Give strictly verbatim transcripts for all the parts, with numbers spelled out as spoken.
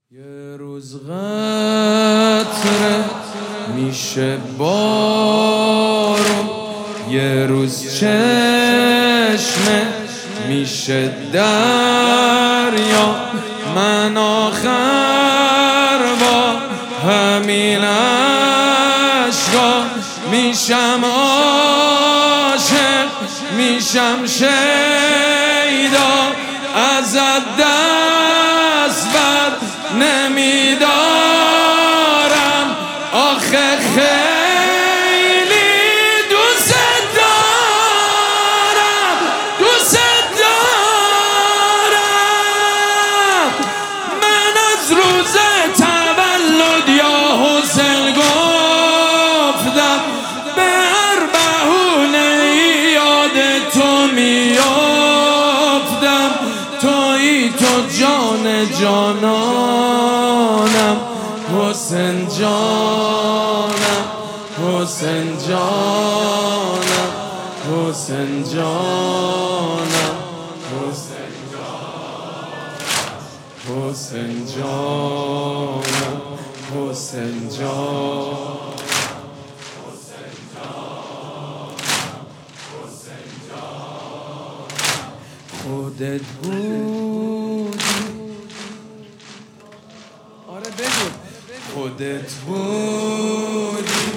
یه روز قطره میشه بارون، یه روز چشمه میشه دریا. من آخر با همین عشقا میشم عاشق، میشم شیدا. ازت دست بر نمیدارم، آخه خیلی دوست دارم، دوست دارم. من از روز تولد یا حسین گفتم، به هر بهونه یاد تو میافتم. تویی تو جان جانانم، حسین جانم، حسین جانم، حسین جانم، حسین جانم، حسین جانم، حسین جانم. خودت بودی، آره بگو، خودت بودی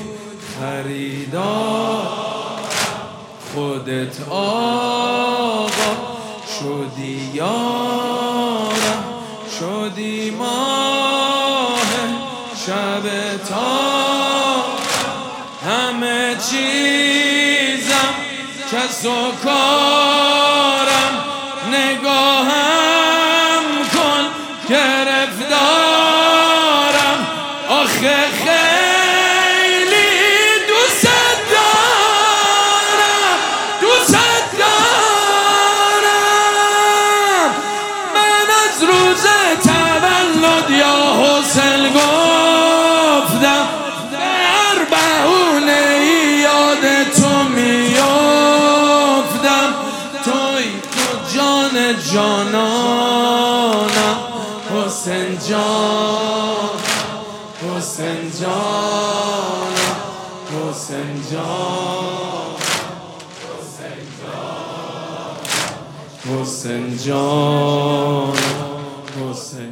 خریدار، خودت آقا شدی یارم، شدی ماه شب تا همه چیزم کس و کارم. نگاهم کن گرفتارم، آخه خیلی دوست دارم، دوست دارم. من از روز تولد یا حسین گفتم، به هر بهونه یاد تو میافتم. توی جان جانانم، حسین جان، حسین جانم، حسین جان، حسین جان، حسین